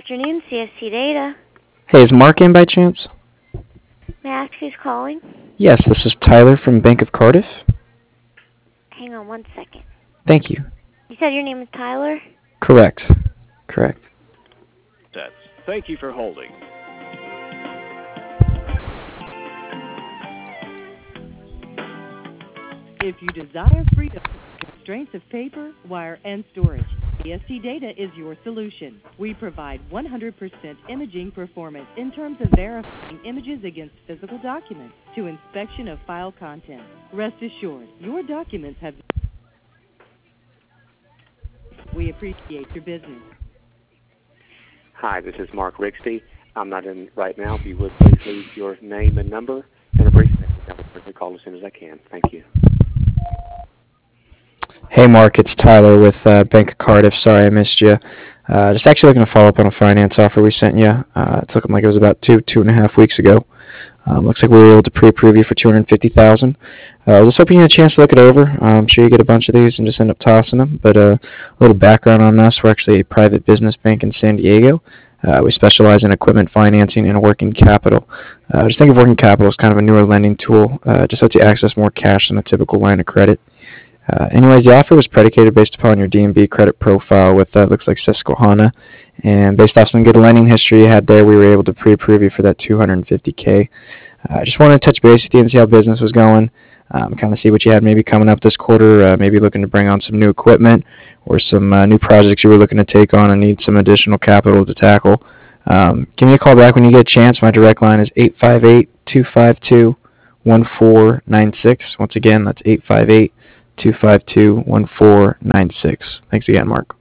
afternoon, CSC Data. Hey, is Mark in by chance? May I ask who's calling? Yes, this is Tyler from Bank of Cardiff. Hang on one second. Thank you. You said your name is Tyler? Correct. Thank you for holding. If you desire freedom from constraints of paper, wire, and storage, CSC Data is your solution. We provide 100% imaging performance in terms of verifying images against physical documents to inspection of file content. Rest assured, your documents have... We appreciate your business. Hi, this is Mark Rigsby. I'm not in right now. If you would please leave your name and number and a brief message. I will quickly call as soon as I can. Thank you. Hey, Mark, it's Tyler with Bank of Cardiff. Sorry I missed you. Just actually looking to follow up on a finance offer we sent you. It's looking like it was about 2.5 weeks ago. Looks like we were able to pre-approve you for $250,000. I was hoping you had a chance to look it over. I'm sure you get a bunch of these and just end up tossing them. But a little background on us: we're actually a private business bank in San Diego. We specialize in equipment financing and working capital. Just think of working capital as kind of a newer lending tool. Just lets you access more cash than a typical line of credit. Anyways, the offer was predicated based upon your D&B credit profile with looks like Susquehanna, and based off some good lending history you had there, we were able to pre-approve you for that $250K. I just wanted to touch base with you and see how business was going, kind of see what you had maybe coming up this quarter, maybe looking to bring on some new equipment or some new projects you were looking to take on and need some additional capital to tackle. Give me a call back when you get a chance. My direct line is 858-252-1496. Once again, that's 858-252-1496. Thanks again, Mark.